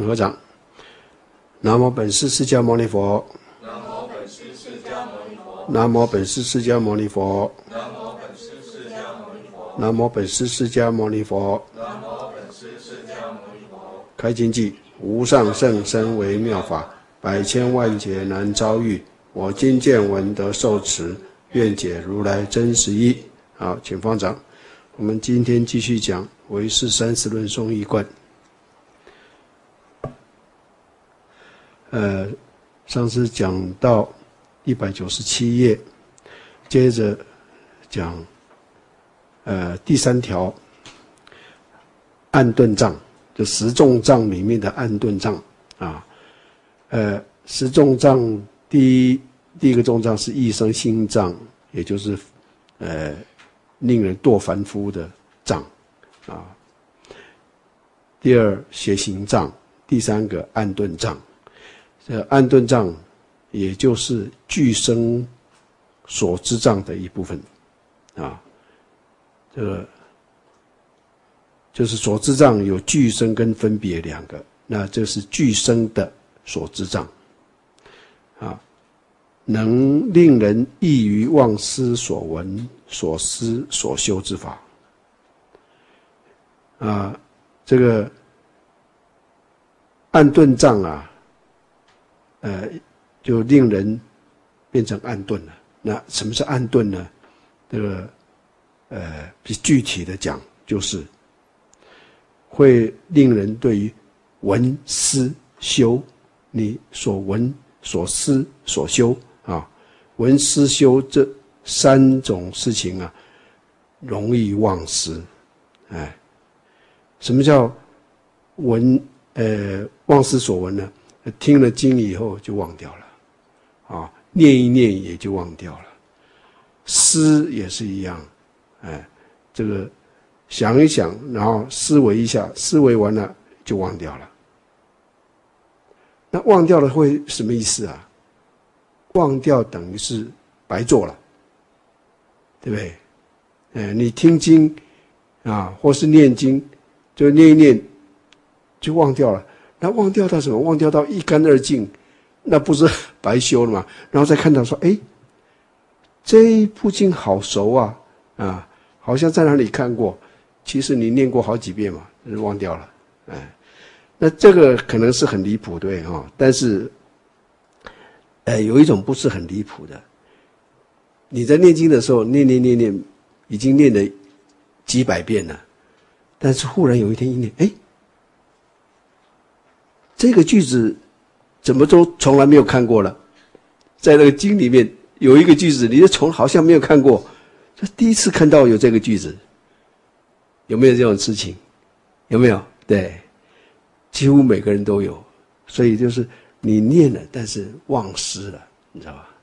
请合掌。南无本师释迦牟尼佛。 南无本师释迦牟尼佛。 南无本师释迦牟尼佛。 南无本师释迦牟尼佛。 南无本师释迦牟尼佛。 南无本师释迦牟尼佛。 开经偈：无上甚深微妙法，百千万劫难遭遇。我今见闻得受持，愿解如来真实义。好，请方丈。我们今天继续讲唯识30论颂义观。上次讲到197页，接着讲第3条暗顿障，就十重障里面的暗顿障啊。十重障第一个重障是异生心障，也就是令人堕凡夫的障啊。第二邪行障，第三个暗顿障。这暗顿障也就是俱生所知障的一部分啊。这个就是所知障有俱生跟分别两个，那这是俱生的所知障啊，能令人易于忘失所闻所思所修之法啊。这个暗顿障啊，就令人变成暗顿了。那什么是暗顿呢？这个比具体的讲，就是会令人对于闻思修，你所闻所思所修啊，闻思修这3种事情啊，容易忘失。什么叫忘失所闻呢？听了经以后就忘掉了啊，念一念也就忘掉了。思也是一样，这个想一想，然后思维一下，思维完了就忘掉了。那忘掉了会什么意思啊？忘掉等于是白做了，对不对？你听经啊，或是念经，就念一念就忘掉了。那忘掉到什么？忘掉到一干二净，那不是白修了吗？然后再看到说，这一部经好熟啊，好像在哪里看过，其实你念过好几遍嘛，就是忘掉了。那这个可能是很离谱，对哈？但是，有一种不是很离谱的，你在念经的时候念，已经念了几百遍了，但是忽然有一天一念，这个句子怎么都从来没有看过了，在那个经里面有一个句子，你就好像没有看过，就第一次看到有这个句子，有没有这种事情？有没有？对，几乎每个人都有。所以就是你念了，但是忘失了，你知道吧？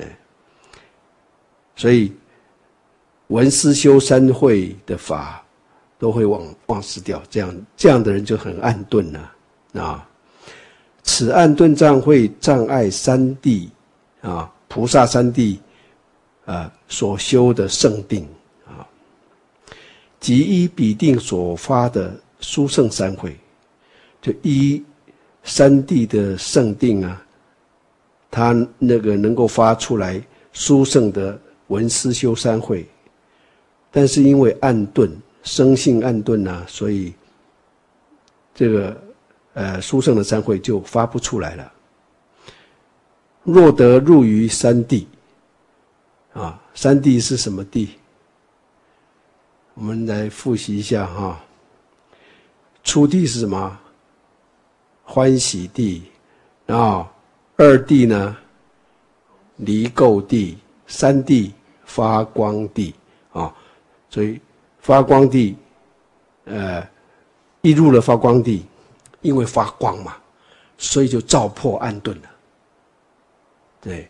所以闻思修3会的法都会忘失掉，这样的人就很暗顿了啊。此暗顿障会障碍3谛啊，菩萨3谛所修的圣定啊，即依彼定所发的殊胜3会，就依3谛的圣定啊，他那个能够发出来殊胜的闻思修3会，但是因为暗顿生性暗顿啊，所以这个殊胜的3会就发不出来了。若得入于3谛啊，3谛是什么谛？我们来复习一下哈。初谛是什么？欢喜谛。然后2谛呢？离垢谛。3谛发光谛啊。所以发光谛，一入了发光谛，因为发光嘛，所以就照破暗顿了。对，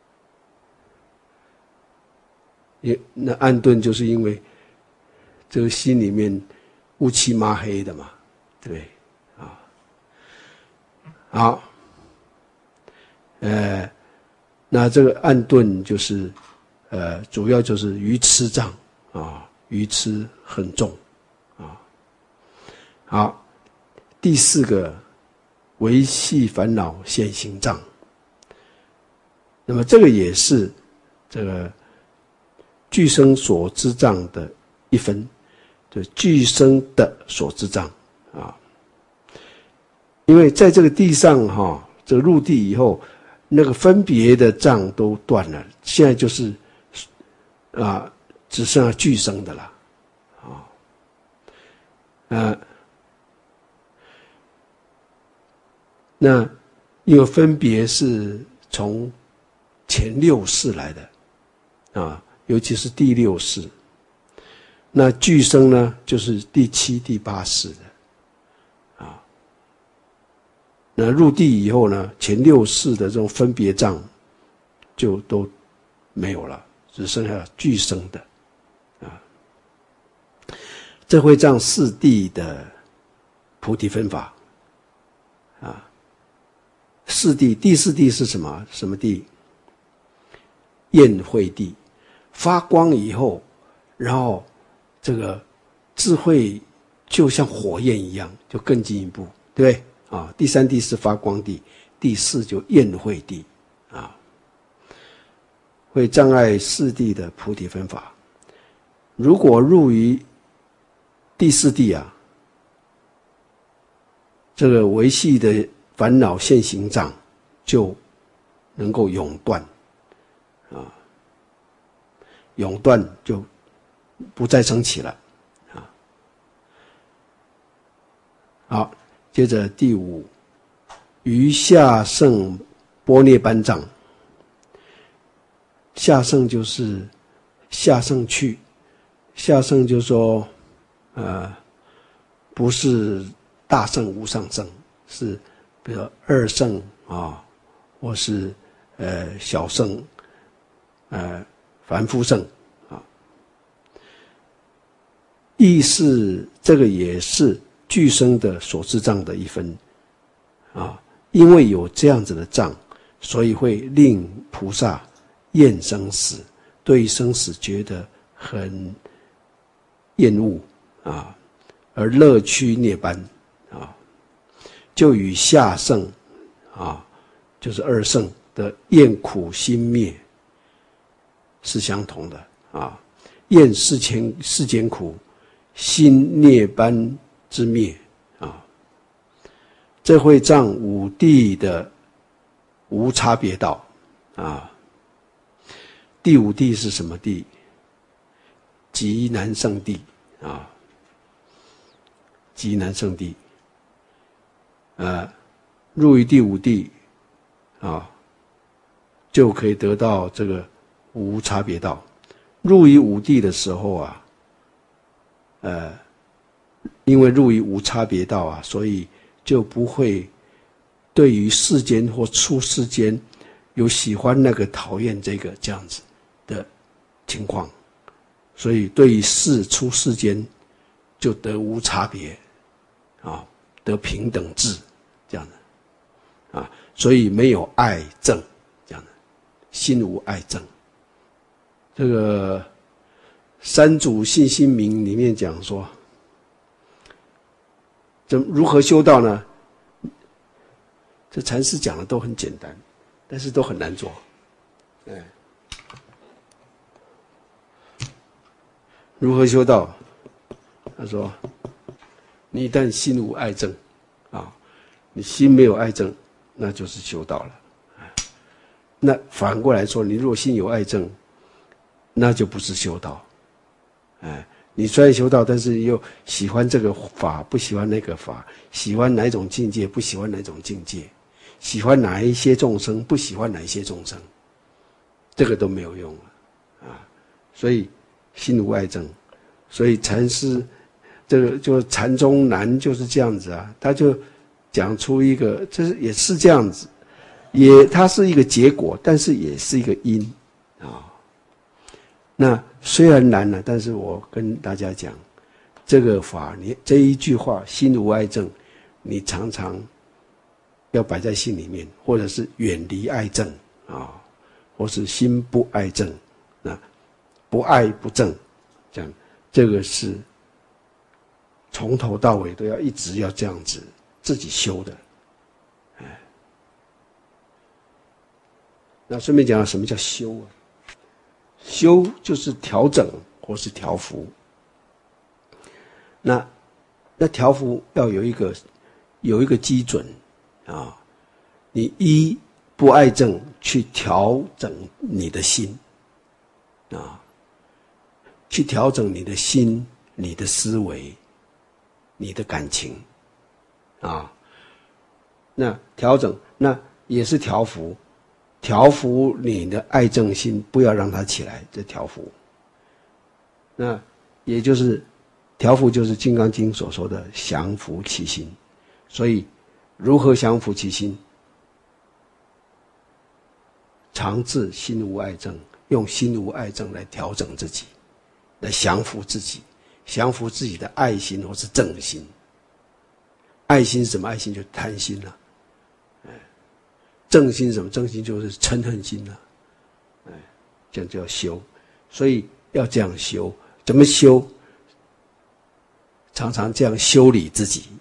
那暗顿就是因为这个心里面乌漆麻黑的嘛，对啊。好，那这个暗顿就是主要就是愚痴障啊，愚痴很重啊。好，第4个维系烦恼现行障。那么这个也是这个俱生所知障的一分，就俱生的所知障啊。因为在这个地上这个入地以后，那个分别的障都断了，现在就是只剩下俱生的了那因为分别是从前六世来的尤其是第六世，那俱生呢就是第七、第八世的那入地以后呢，前六世的这种分别障就都没有了，只剩下俱生的这会障四谛的菩提分法四谛，第四谛是什么？什么谛？焰慧谛，发光以后，然后这个智慧就像火焰一样，就更进一步，对不对？第三谛是发光谛，第四就焰慧谛会障碍四谛的菩提分法。如果入于第四谛这个维系的烦恼现行障就能够永断永断就不再升起了好，接着第五，于下乘般涅槃障。下乘就是下乘去，下乘就是说不是大乘无上乘，是比如二乘或是小乘凡夫乘亦是这个也是俱生的所知障的一分因为有这样子的障，所以会令菩萨厌生死，对生死觉得很厌恶而乐趋涅槃就与下乘就是二乘的厌苦心灭是相同的厌世间苦，心涅槃之灭这会障五谛的无差别道第五谛是什么谛？极难胜谛极难胜谛入于第五谛就可以得到这个无差别道。入于五谛的时候因为入于无差别道所以就不会对于世间或出世间有喜欢那个讨厌这个这样子的情况，所以对于出世间就得无差别得平等智这样的所以没有爱憎这样的，心无爱憎。这个三祖信心明里面讲说，如何修道呢？这禅师讲的都很简单，但是都很难做。如何修道？他说，你一旦心无爱憎你心没有爱憎，那就是修道了。那反过来说，你如果心有爱憎，那就不是修道。你虽然修道，但是又喜欢这个法，不喜欢那个法，喜欢哪一种境界，不喜欢哪一种境界，喜欢哪一些众生，不喜欢哪一些众生，这个都没有用了所以心无爱憎。所以禅师这个就禅宗难就是这样子他就讲出一个，这也是这样子，它是一个结果，但是也是一个因那虽然难了，但是我跟大家讲，这个法，你这一句话心无爱憎，你常常要摆在心里面，或者是远离爱憎或是心不爱憎，不爱不憎，这样这个是从头到尾都要一直要这样子自己修的那顺便讲讲什么叫修啊？修就是调整或是调伏。那调伏要有一个基准啊，你依不爱憎去调整你的心啊，去调整你的心、你的思维、你的感情啊。那调整，那也是调伏，调伏你的爱憎心，不要让它起来，这调伏。那也就是调伏，就是《金刚经》所说的降伏其心。所以，如何降伏其心？常自心无爱憎，用心无爱憎来调整自己，来降服自己，降服自己的爱心或是憎心。爱心是什么？爱心就是贪心了。憎心是什么？憎心就是嗔恨心了。这样就要修。所以要这样修。怎么修？常常这样修理自己。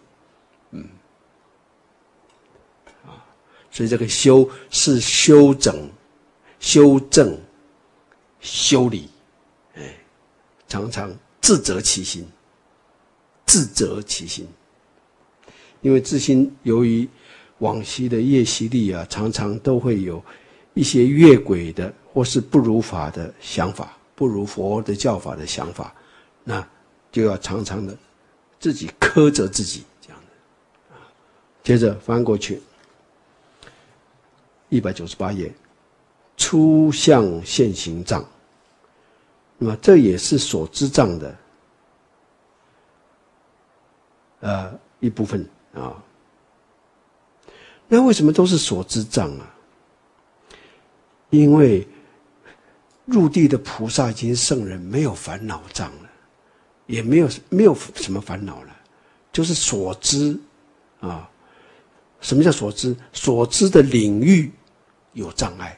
所以这个修是修整、修正、修理，常常自责其心，自责其心。因为自心由于往昔的业习力啊，常常都会有一些越轨的或是不如法的想法，不如佛的教法的想法，那就要常常的自己苛责自己，这样的。接着翻过去198页，初相现行障。那么这也是所知障的一部分啊。那为什么都是所知障啊？因为入地的菩萨已经圣人，没有烦恼障了，也没有什么烦恼了，就是所知啊。什么叫所知？所知的领域有障碍。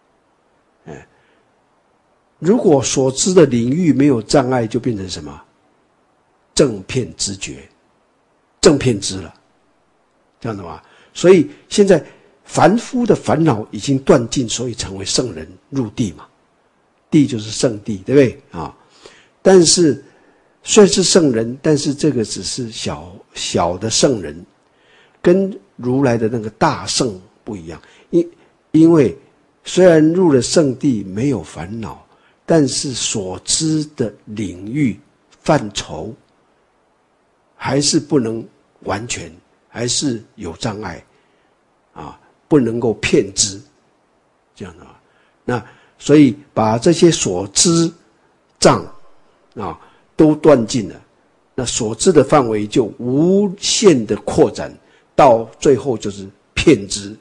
如果所知的领域没有障碍，就变成什么？正遍知觉，正遍知了，这样的吗？所以现在凡夫的烦恼已经断尽，所以成为圣人入地嘛。地就是圣地，对不对啊？但是虽然是圣人，但是这个只是小的圣人，跟如来的那个大圣不一样。因为虽然入了圣地没有烦恼，但是所知的领域范畴还是不能完全，还是有障碍啊，不能够遍知，这样的话，那所以把这些所知障啊都断尽了，那所知的范围就无限的扩展，到最后就是遍知。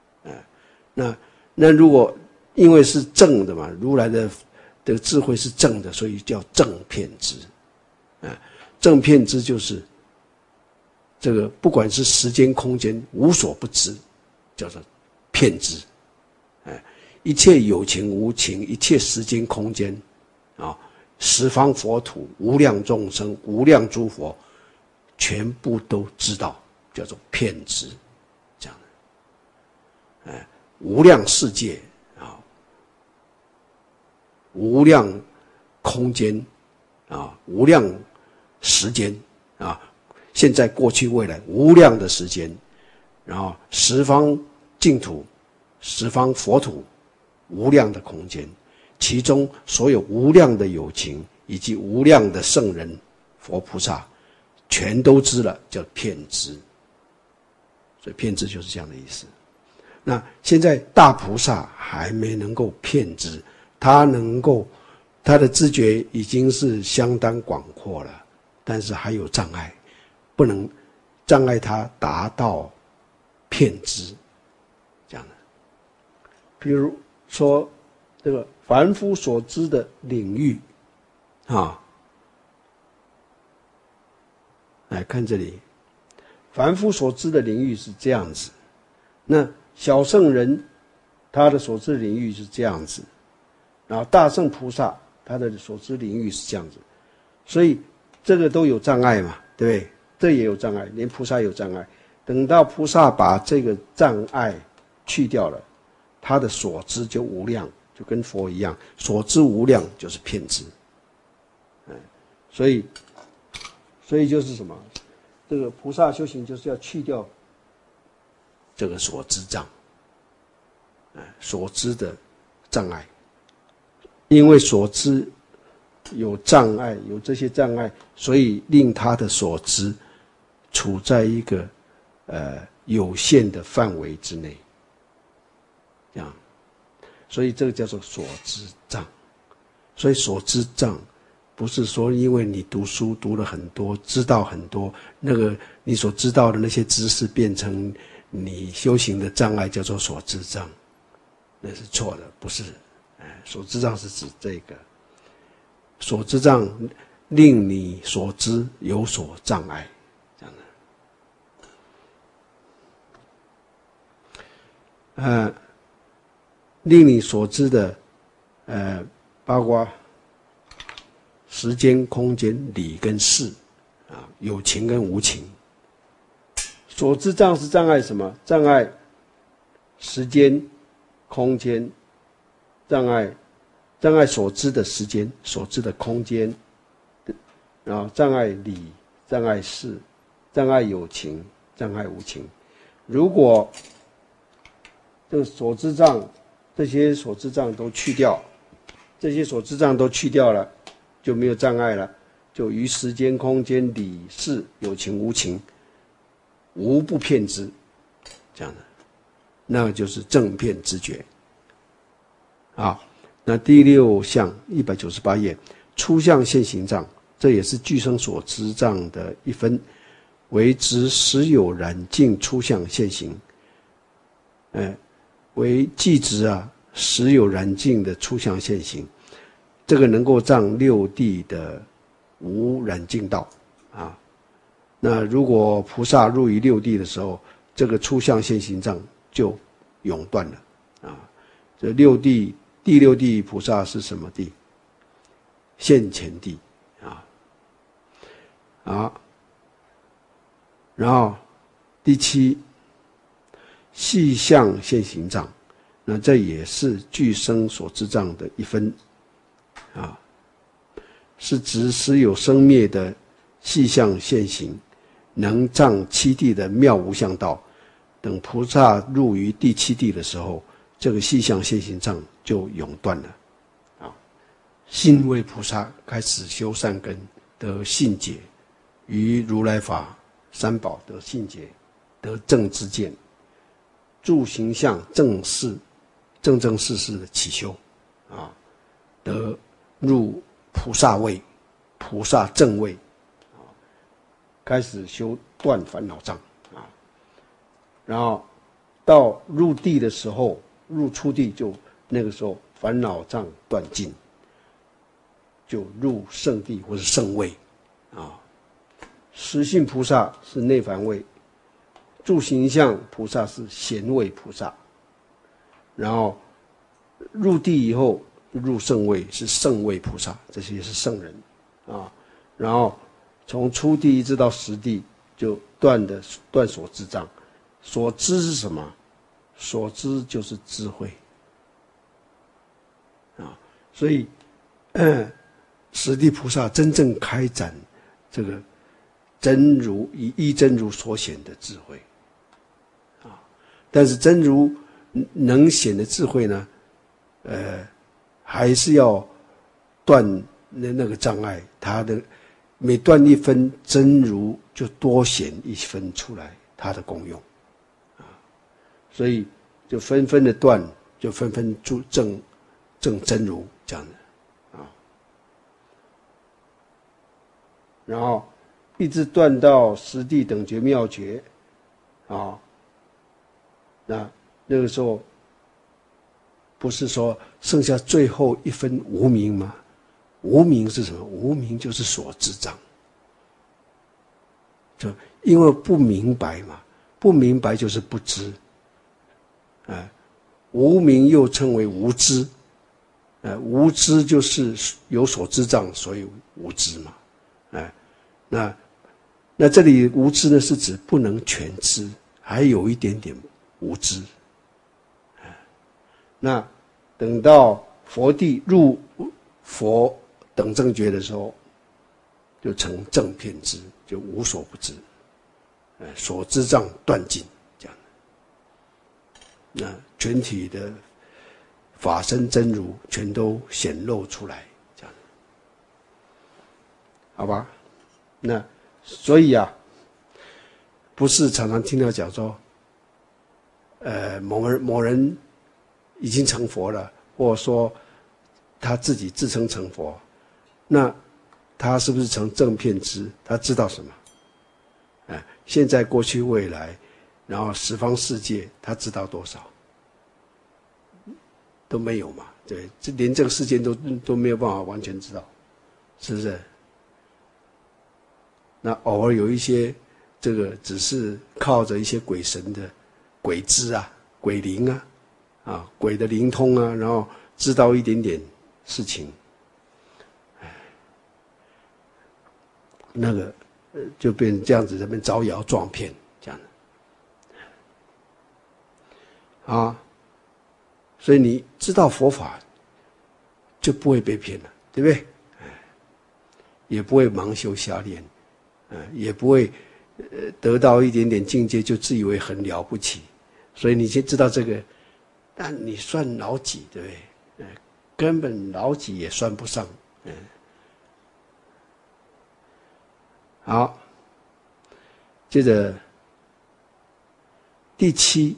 那如果因为是正的嘛，如来的智慧是正的，所以叫正遍知。正遍知就是这个不管是时间空间无所不知，叫做遍知。一切有情无情，一切时间空间啊，十方佛土，无量众生，无量诸佛，全部都知道，叫做遍知。这样的无量世界啊，无量空间啊，无量时间啊，现在过去未来无量的时间，然后十方净土，十方佛土，无量的空间，其中所有无量的有情以及无量的圣人佛菩萨全都知了，叫遍知。所以遍知就是这样的意思。那现在大菩萨还没能够遍知，他的知觉已经是相当广阔了，但是还有障碍，不能障碍他达到遍知，这样的。比如说这个凡夫所知的领域啊，来看这里，凡夫所知的领域是这样子，那小圣人他的所知领域是这样子，然后大圣菩萨他的所知领域是这样子，所以这个都有障碍嘛，对不对？这也有障碍，连菩萨有障碍。等到菩萨把这个障碍去掉了， 他的所知就无量，就跟佛一样，所知无量就是遍知。所以就是什么？这个菩萨修行就是要去掉这个所知障，所知的障碍，因为所知有障碍，有这些障碍，所以令他的所知处在一个有限的范围之内，这样，所以这个叫做所知障。所以所知障不是说因为你读书读了很多，知道很多，那个你所知道的那些知识变成你修行的障碍，叫做所知障，那是错的，不是。所知障是指这个，所知障令你所知有所障碍，这样的。令你所知的，包括时间、空间、理跟事，有情跟无情。所知障是障碍什么？障碍时间、空间，障碍所知的时间、所知的空间，然后障碍理、障碍事、障碍有情、障碍无情。如果这个所知障，这些所知障都去掉，这些所知障都去掉了，就没有障碍了，就于时间、空间、理、事、有情、无情，无不遍知，这样的，那就是正遍知觉。好，那第6项198页，初相现行障，这也是俱生所知障的一分，为执实有染净初相现行，为即执实有染净的初相现行，这个能够障六地的无染净道啊。那如果菩萨入于六地的时候，这个初相现行障就永断了啊。这第六地菩萨是什么地？现前地啊。然后第7细相现行障，那这也是俱生所知障的一分啊，是指实有生灭的细相现行，能障七地的妙无相道。等菩萨入于第7地的时候，这个细相现行障就永断了啊。信位菩萨开始修善根，得信解，于如来法三宝得信解，得正知见，住形象正正式式的起修啊，得入菩萨位、菩萨正位啊，开始修断烦恼障啊。然后到入地的时候，入初地就那个时候烦恼障断尽，就入圣地或是圣位啊。实性菩萨是内凡位，住形象菩萨是贤位菩萨，然后入地以后入圣位是圣位菩萨，这些是圣人啊。然后从初地一直到10地就断所知障。所知是什么？所知就是智慧啊。所以10地菩萨真正开展这个真如依真如所显的智慧啊。但是真如能显的智慧呢，还是要断那个障碍，它的每断一分真如就多显一分出来，它的功用啊。所以就纷纷的断，就纷纷证真如这样的啊。然后一直断到10地等觉妙觉啊。那个时候不是说剩下最后一分无明吗？无明是什么？无明就是所知障，就因为不明白嘛，不明白就是不知，无明又称为无知，无知就是有所知障，所以无知嘛，那这里无知呢，是指不能全知，还有一点点无知， 那等到佛地入佛等正觉的时候，就成正遍知，就无所不知，所知障断尽，这样。那全体的法身真如全都显露出来，这样。好吧？那所以啊，不是常常听到讲说，某人已经成佛了，或者说他自己自称成佛，那他是不是成正遍知？他知道什么？现在、过去、未来，然后十方世界，他知道多少？都没有嘛？对，连这个世界都没有办法完全知道，是不是？那偶尔有一些这个只是靠着一些鬼神的鬼知啊、鬼灵啊、鬼的灵通啊，然后知道一点点事情。那个就变成这样子，这边招摇撞骗这样的啊，所以你知道佛法，就不会被骗了，对不对？也不会盲修瞎练，也不会得到一点点境界就自以为很了不起。所以你先知道这个，但你算老几，对不对？根本老几也算不上，好，接着第七，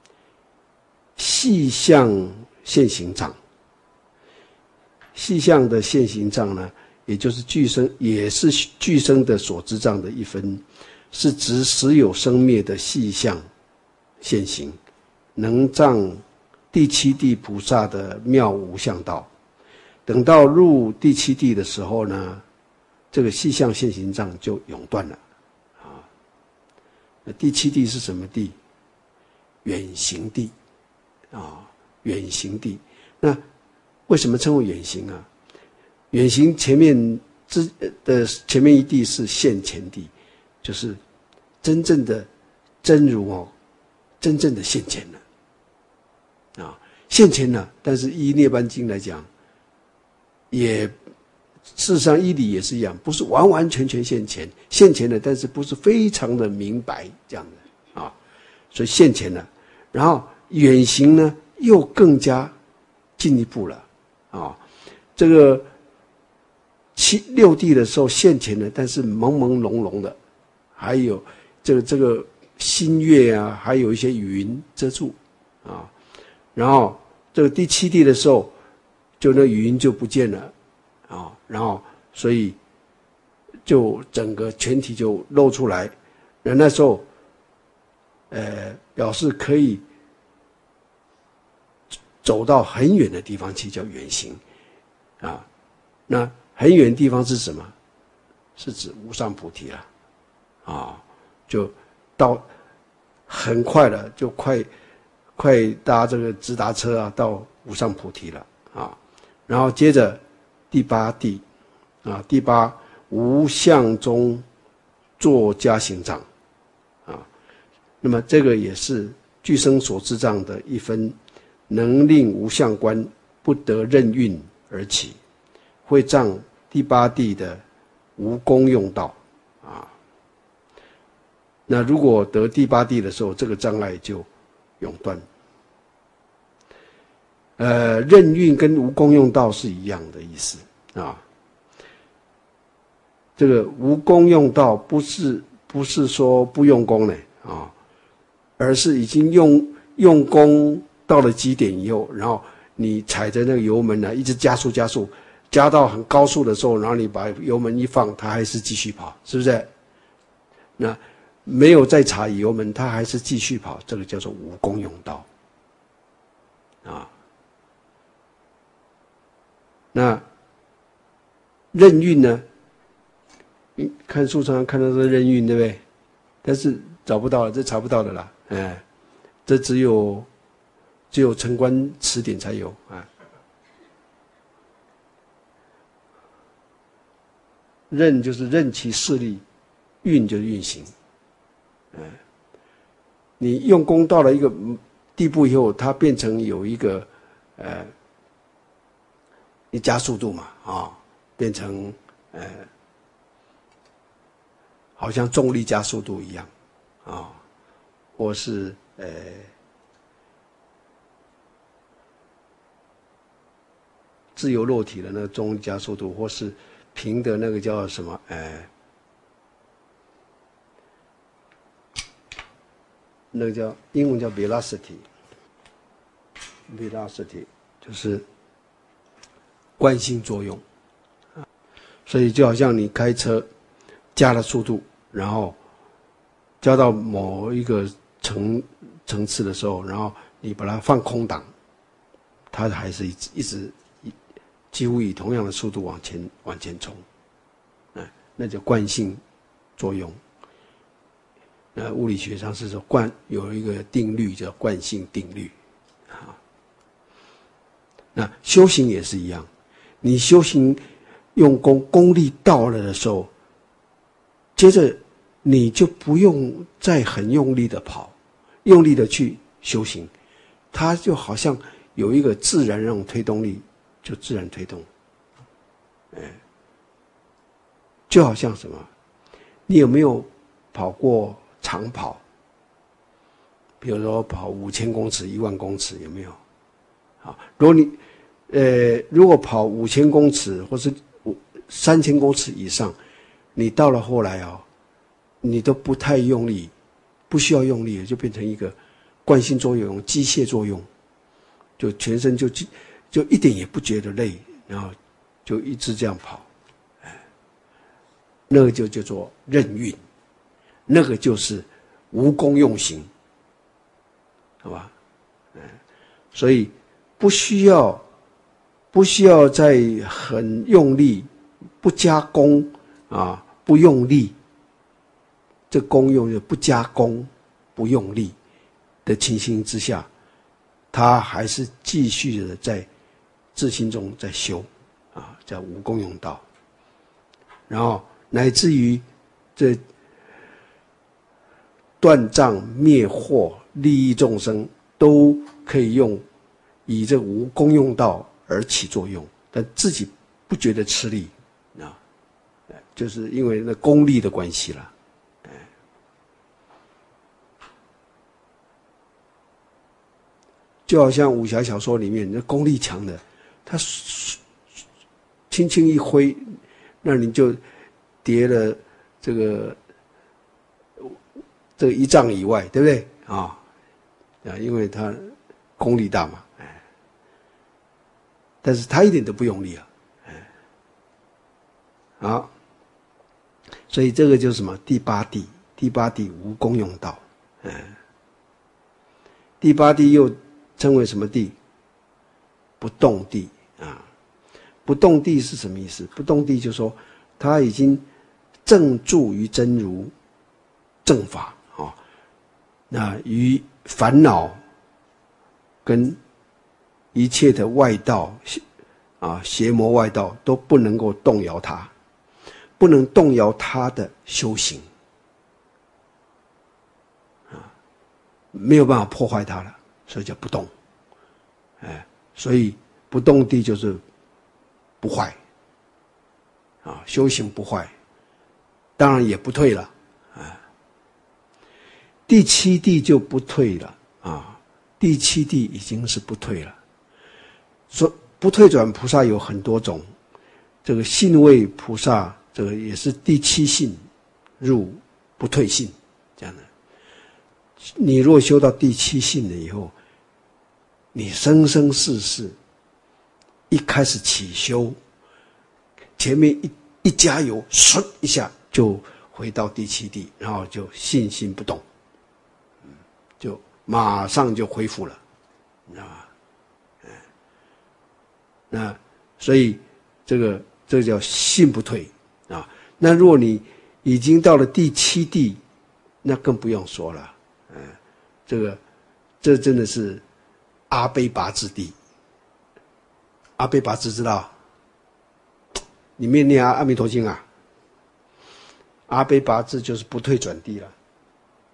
细相现行障。细相的现行障呢，也就是也是具生的所知障的一分，是指时有生灭的细相现行，能障第七地菩萨的妙无相道。等到入第七地的时候呢，这个细相现行障就永断了啊。那第七地是什么地？远行地啊，远行地。那为什么称为远行啊？远行前面一地是现前地，就是真正的真如真正的现前了啊，现前了。但是依涅槃经来讲，也事实上依理也是一样，不是完完全全现前了，但是不是非常的明白这样的啊，所以现前了。然后远行呢，又更加进一步了啊。这个六地的时候现前了，但是朦朦胧胧的，还有这个新月啊，还有一些云遮住啊。然后这个第七地的时候，就那云就不见了啊，然后所以就整个全体就露出来。那时候表示可以走到很远的地方去，叫远行啊。那很远的地方是什么？是指无上菩提了啊，就到很快了，就快搭这个直达车啊，到无上菩提了啊。然后接着第八地啊，第八无相中作加行障啊。那么这个也是具生所知障的一分，能令无相观不得任运而起，会障第八地的无功用道啊。那如果得第八地的时候，这个障碍就永断。任运跟无功用道是一样的意思啊。这个无功用道不是说不用功呢啊，而是已经用功到了极点以后，然后你踩着那个油门呢，一直加速，加到很高速的时候，然后你把油门一放，它还是继续跑，是不是？那没有再踩油门，它还是继续跑，这个叫做无功用道啊。那任运呢？看书常常看到这任运，对不对？但是找不到了，这查不到的啦，这只有城关词典才有啊。任就是任其势力，运就是运行，你用功到了一个地步以后，它变成有一个你加速度嘛，变成好像重力加速度一样，或是自由落体的那个重力加速度，或是平的那个叫什么？那个叫英文叫 velocity 就是惯性作用。所以就好像你开车加了速度，然后加到某一个层次的时候，然后你把它放空档，它还是一直几乎以同样的速度往前冲，那叫惯性作用。物理学上是说有一个定律叫惯性定律，那修行也是一样，你修行用功力到了的时候，接着你就不用再很用力的跑，用力的去修行，它就好像有一个自然那种推动力，就自然推动。就好像什么，你有没有跑过长跑？比如说跑5000公尺、10000公尺，有没有？如果跑5000公尺或是3000公尺以上，你到了后来你都不太用力，不需要用力，就变成一个惯性作用、机械作用，就全身就一点也不觉得累，然后就一直这样跑，那个就叫做任运，那个就是无功用行，好吧？所以不需要再很用力，不加功不用力，这功用就不加功不用力的情形之下，他还是继续的在自心中在修叫无功用道，然后乃至于这断障灭惑利益众生都可以以这无功用道而起作用，但自己不觉得吃力就是因为那功力的关系了。就好像武侠小说里面那功力强的，他轻轻一挥，那你就跌了这个1丈以外，对不对？因为他功力大嘛，但是他一点都不用力所以这个就是什么？第八地无功用道，第八地又称为什么地？不动地不动地是什么意思？不动地就是说他已经正住于真如正法那于烦恼跟一切的外道邪魔外道都不能够动摇他，不能动摇他的修行没有办法破坏他了，所以叫不动。所以不动地就是不坏修行不坏，当然也不退了第七地就不退了第七地已经是不退了。说不退转菩萨有很多种，这个信位菩萨这个也是第七信入不退信这样的。你若修到第七信了以后，你生生世世一开始起修，前面一加油，唰一下就回到第七地，然后就信心不动，就马上就恢复了，你知道吧？那所以这个叫信不退那如果你已经到了第七地，那更不用说了，这真的是阿鞞跋致地。阿鞞跋致知道？你没念阿弥陀经啊？阿鞞跋致就是不退转地了。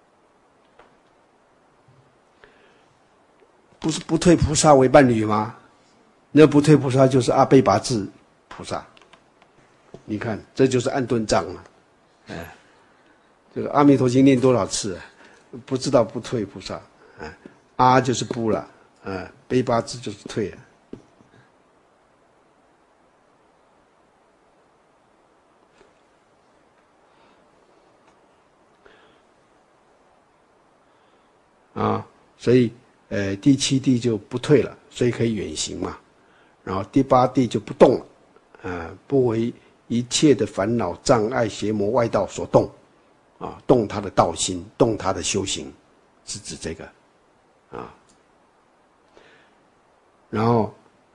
不是不退菩萨为伴侣吗？ 那不退菩萨就是阿倍跋致菩萨。你看，这就是暗顿藏啊！哎，这个阿弥陀经念多少次啊？不知道不退菩萨，哎，阿就是不了，倍跋致就是退了。所以第7地就不退了，所以可以远行嘛。然后第8地就不动了，不为一切的烦恼障碍邪魔外道所动，动他的道心，动他的修行，是指这个然后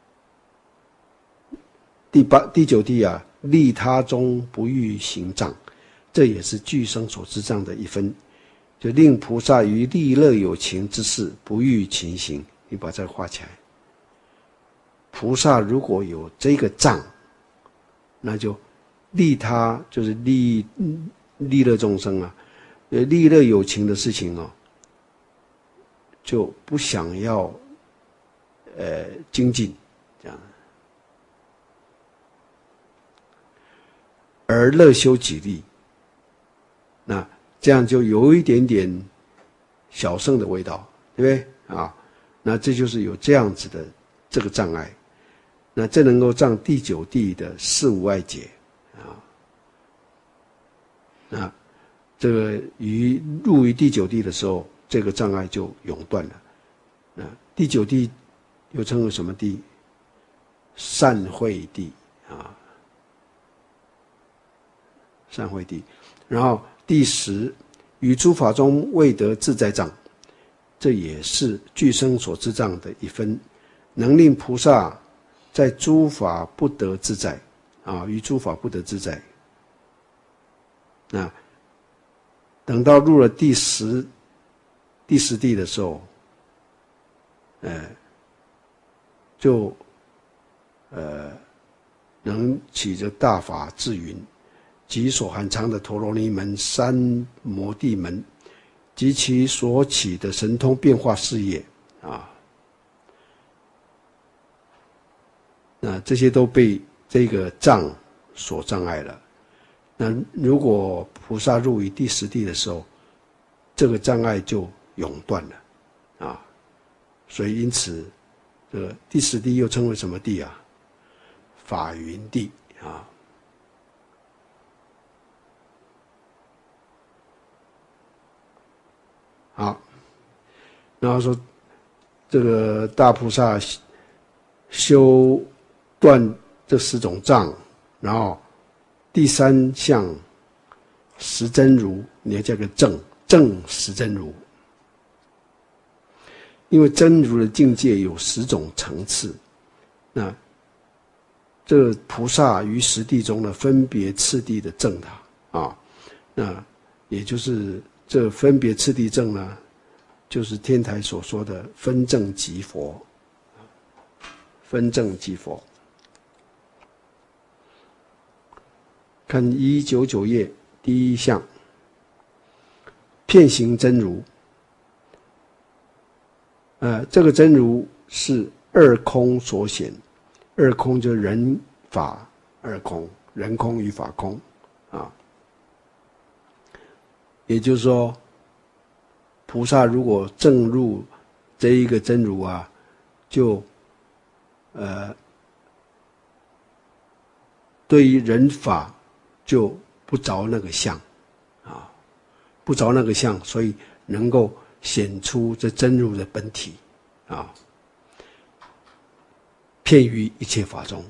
第9地利他中不欲行障，这也是俱生所知障的一分。就令菩萨于利乐有情之事不欲勤行，你把这个画起来。菩萨如果有这个障，那就利他，就是利乐众生啊，利乐有情的事情就不想要精进，这样。而乐修己力，那这样就有一点点小圣的味道，对不对那这就是有这样子的这个障碍，那这能够障第9地的4、5爱解那这个入于第9地的时候，这个障碍就永断了。第9地又称为什么地？善慧地善慧地。然后第10，于诸法中未得自在障，这也是俱生所知障的一分，能令菩萨在诸法不得自在于诸法不得自在。那等到入了第10地的时候，就能起着大法智云，及所含藏的陀罗尼门、三摩地门，及其所起的神通变化事业那这些都被这个障所障碍了。那如果菩萨入于第10地的时候，这个障碍就永断了所以因此这个第10地又称为什么地法云地好，然后说这个大菩萨修断这10种障，然后第3项识真如，你要加个正识真如，因为真如的境界有10种层次，那这菩萨于10地中呢，分别次第的证它那也就是这分别次第证呢，就是天台所说的分证即佛，分证即佛。看199页第1项，遍行真如。这个真如是二空所显，二空就是人法二空，人空与法空也就是说，菩萨如果证入这一个真如就对于人法就不着那个相不着那个相，所以能够显出这真如的本体遍于一切法中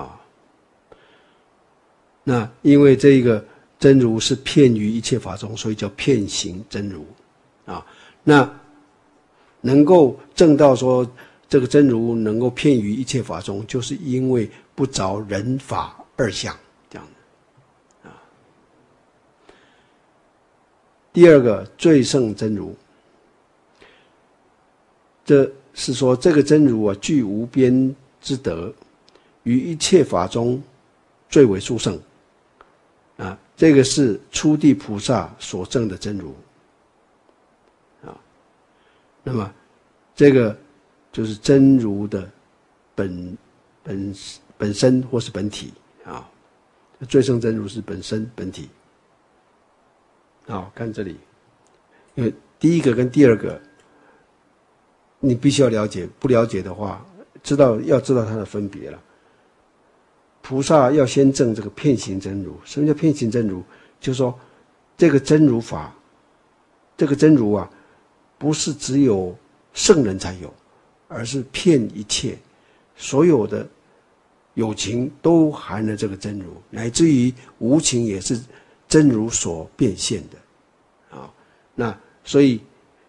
那因为这个真如是遍于一切法中，所以叫遍行真如那能够证到说这个真如能够遍于一切法中，就是因为不着人法二相这样的第2个最胜真如，这是说这个真如具无边之德，于一切法中最为殊胜这个是初地菩萨所证的真如那么这个就是真如的本身或是本体啊。最胜真如是本身本体。好，看这里，因为第一个跟第二个，你必须要了解，不了解的话，要知道它的分别了。菩萨要先证这个遍行真如。什么叫遍行真如？就是说，这个真如法，这个真如啊，不是只有圣人才有，而是遍一切，所有的有情都含了这个真如，乃至于无情也是真如所变现的啊。那所以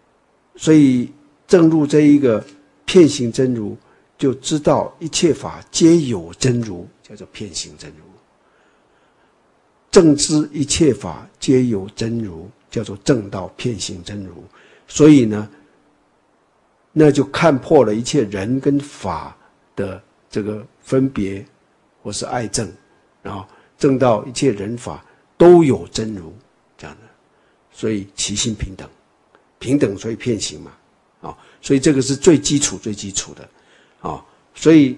证入这一个遍行真如，就知道一切法皆有真如，叫做遍行真如。证知一切法皆有真如，叫做证道遍行真如。所以呢，那就看破了一切人跟法的这个分别或是爱憎，然后证到一切人法都有真如，这样的，所以其心平等，平等所以遍行嘛，啊，所以这个是最基础的，啊，所以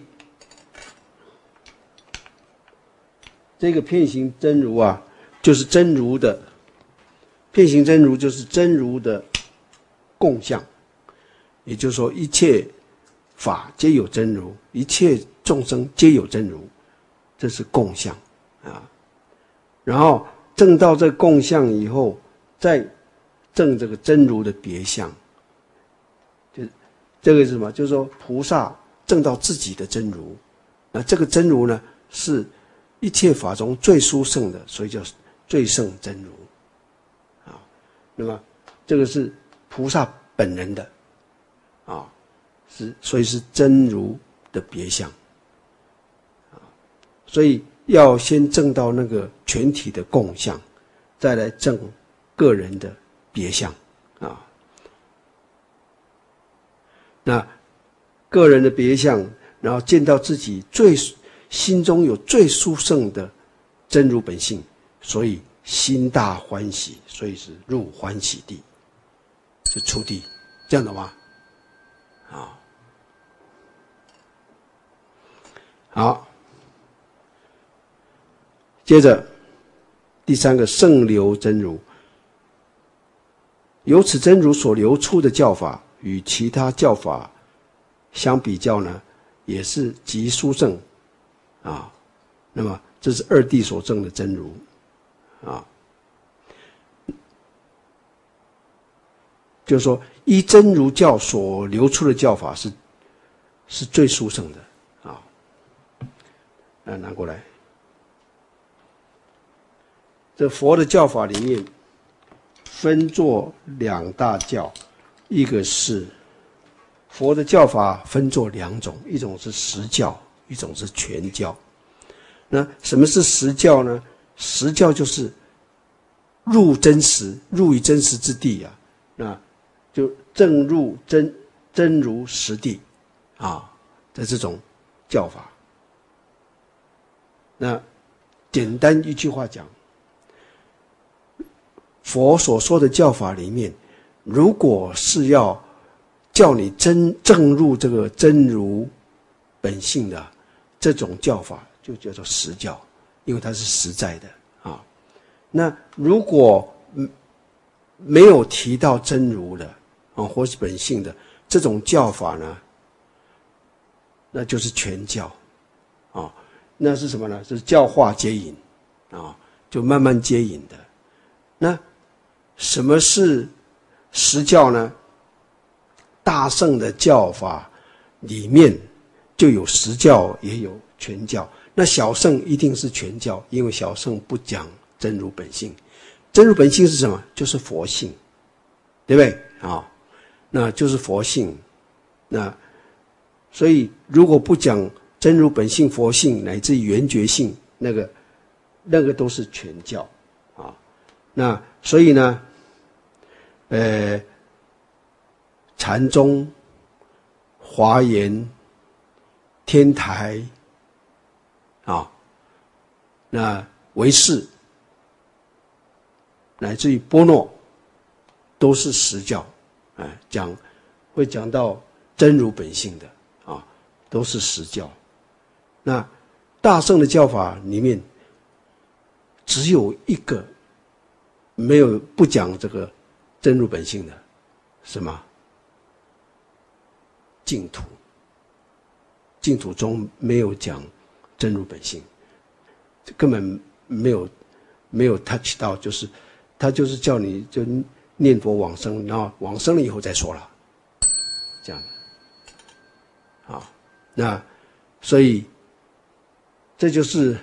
这个遍行真如啊，就是真如的遍行真如，就是真如的共相，也就是说一切法皆有真如，一切众生皆有真如，这是共相啊。然后证到这共相以后，再证这个真如的别相。就这个是什么？就是说菩萨证到自己的真如，那这个真如呢，是一切法中最殊胜的，所以叫最胜真如啊。那么这个是菩萨本人的啊，所以是真如的别相啊。所以要先证到那个全体的共相，再来证个人的别相啊。那个人的别相，然后见到自己心中有最殊胜的真如本性，所以心大欢喜，所以是入欢喜地，是初地，这样的吗？啊，好，接着第三个圣流真如，由此真如所流出的教法与其他教法相比较呢，也是极殊胜啊。那么这是二谛所证的真如啊，就是说依真如教所流出的教法是最殊胜的啊。拿过来，这佛的教法里面分作两大教，一个是佛的教法分作两种，一种是实教，一种是全教。那什么是实教呢？实教就是入于真实之地啊，那就正入真如实地啊的这种教法。那简单一句话讲，佛所说的教法里面，如果是要叫你正入这个真如本性的这种教法，就叫做实教，因为它是实在的啊。那如果没有提到真如的啊，或是本性的这种教法呢，那就是全教啊。那是什么呢？是教化接引啊，就慢慢接引的。那什么是实教呢？大乘的教法里面就有实教，也有全教。那小乘一定是全教，因为小乘不讲真如本性。真如本性是什么？就是佛性，对不对啊？那就是佛性。那所以如果不讲真如本性、佛性乃至于圆觉性，那个都是全教啊。那所以呢，禅宗、华严、天台啊，那唯识乃至于般若，都是实教，会讲到真如本性的啊，都是实教。 那大乘的教法里面，只有一个没有不讲这个真如本性的，什么？净土。净土中没有讲真如本性，根本没有 touch 到，就是他就是叫你就念佛往生，然后往生了以后再说了，这样的。好，那所以这就是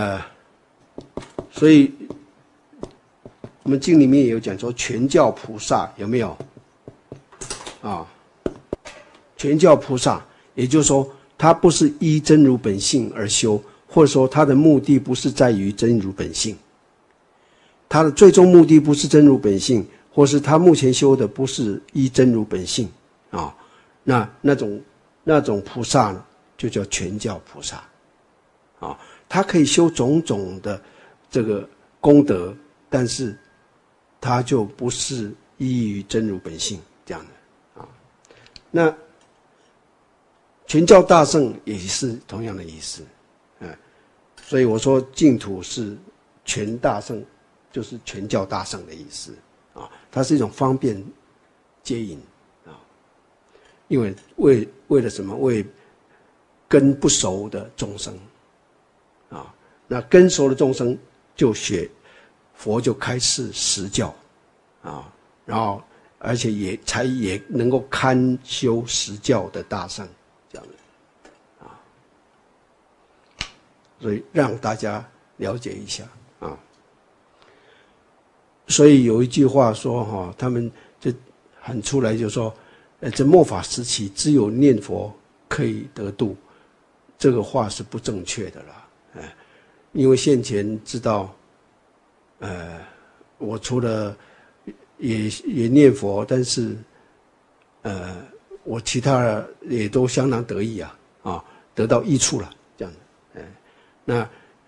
所以我们经里面也有讲说全教菩萨有没有啊？全教菩萨，也就是说他不是依真如本性而修，或者说他的目的不是在于真如本性，他的最终目的不是真如本性，或是他目前修的不是依真如本性啊，那种菩萨就叫全教菩萨啊，他可以修种种的这个功德，但是他就不是依于真如本性这样的啊。那全教大乘也是同样的意思，所以我说净土是全大乘，就是全教大乘的意思啊，它是一种方便接引啊，因为为了什么？为根不熟的众生啊，那根熟的众生就学佛就开示实教啊，然后而且也能够堪修实教的大乘。这样的啊，所以让大家了解一下啊。所以有一句话说哈，他们就喊出来就说，这末法时期只有念佛可以得度，这个话是不正确的啦，因为现前知道，我除了也念佛，但是我其他的也都相当得意啊，得到益处了，这样的，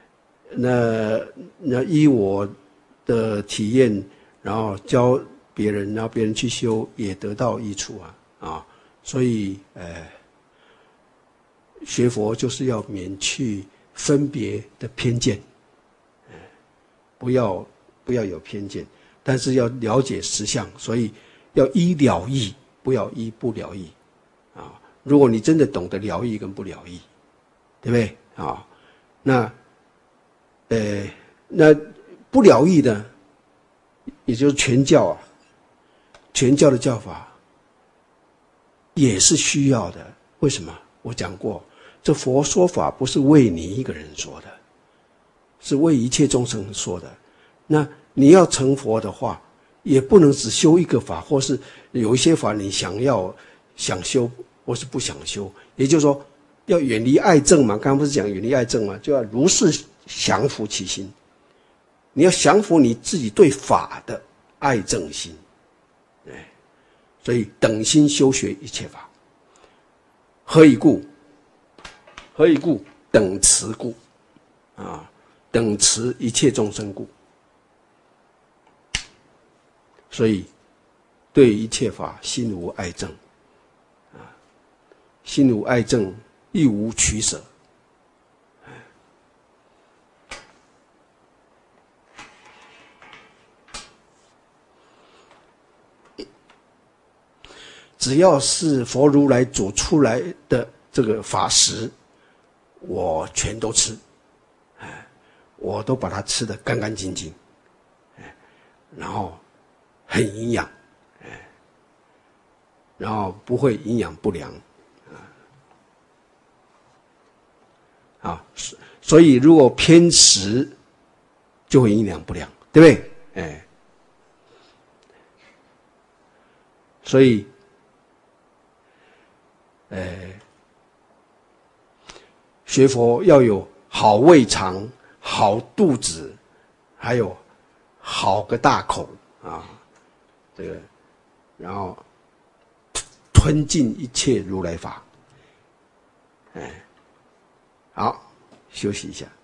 那依我的体验，然后教别人，然后别人去修，也得到益处啊，所以学佛就是要免去分别的偏见，不要有偏见，但是要了解实相，所以要依了义。不要依不了义啊！如果你真的懂得了义跟不了义，对不对啊？那不了义的，也就是全教啊，全教的教法也是需要的。为什么？我讲过，这佛说法不是为你一个人说的，是为一切众生说的。那你要成佛的话，也不能只修一个法，或是有一些法你想修，或是不想修。也就是说，要远离爱憎嘛。刚刚不是讲远离爱憎嘛，就要如是降伏其心。你要降服你自己对法的爱憎心，所以等心修学一切法。何以故？何以故？等持故啊，等持一切众生故。所以对一切法心无爱憎啊，心无爱憎，亦无取舍。只要是佛如来煮出来的这个法食，我全都吃，我都把它吃得干干净净，然后很营养，然后不会营养不良，所以如果偏食，就会营养不良，对不对？所以，学佛要有好胃肠、好肚子，还有好个大口啊，这个，然后吞尽一切如来法。好，休息一下。